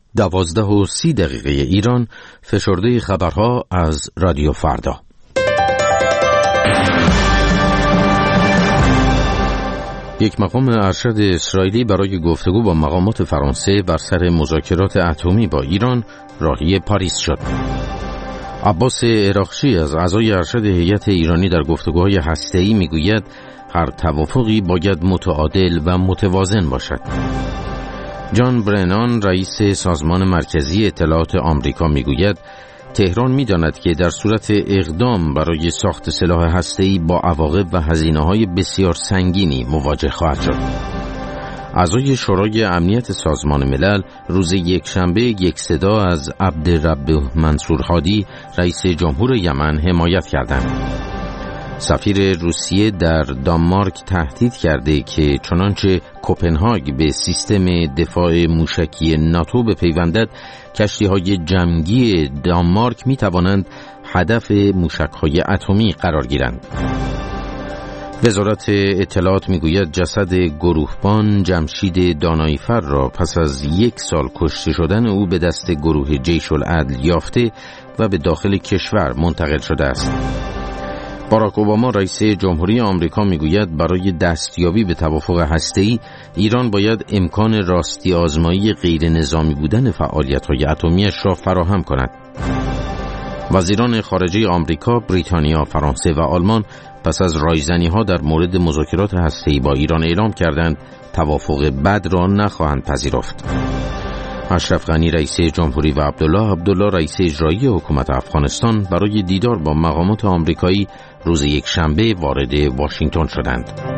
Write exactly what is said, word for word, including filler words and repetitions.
دوازده و سی دقیقه ایران، فشرده خبرها از رادیو فردا. یک مقام ارشد اسرائیلی برای گفتگو با مقامات فرانسه بر سر مذاکرات اتمی با ایران راهی پاریس شد. عباس عراقچی از اعضای ارشد هیئت ایرانی در گفتگوهای هسته‌ای میگوید هر توافقی باید متعادل و متوازن باشد. جان برنان رئیس سازمان مرکزی اطلاعات آمریکا میگوید تهران می‌داند که در صورت اقدام برای ساخت سلاح هسته‌ای با عواقب و هزینه‌های بسیار سنگینی مواجه خواهد شد. اعضای شورای امنیت سازمان ملل روز یکشنبه یک صدا از عبدالرب منصور هادی رئیس جمهور یمن حمایت کردند. سفیر روسیه در دانمارک تهدید کرده که چنانچه کوپنهاگ به سیستم دفاع موشکی ناتو بپیوندد، کشتی‌های جنگی دانمارک می‌توانند هدف موشک‌های اتمی قرار گیرند. وزارت اطلاعات میگوید جسد گروهبان جمشید داناییفر را پس از یک سال کشته شدن او به دست گروه جیش العدل یافته و به داخل کشور منتقل شده است. باراک اوباما رئیس جمهوری آمریکا میگوید برای دستیابی به توافق هسته‌ای ایران باید امکان راستی آزمایی غیر نظامی بودن فعالیت‌های اتمی‌اش را فراهم کند. وزیران خارجه آمریکا، بریتانیا، فرانسه و آلمان پس از رایزنی‌ها در مورد مذاکرات هسته‌ای با ایران اعلام کردند توافق بد را نخواهند پذیرفت. اشرف غنی رئیس جمهوری و عبدالله عبدالله رئیس اجرایی حکومت افغانستان برای دیدار با مقامات آمریکایی روز یکشنبه وارد واشنگتن شدند.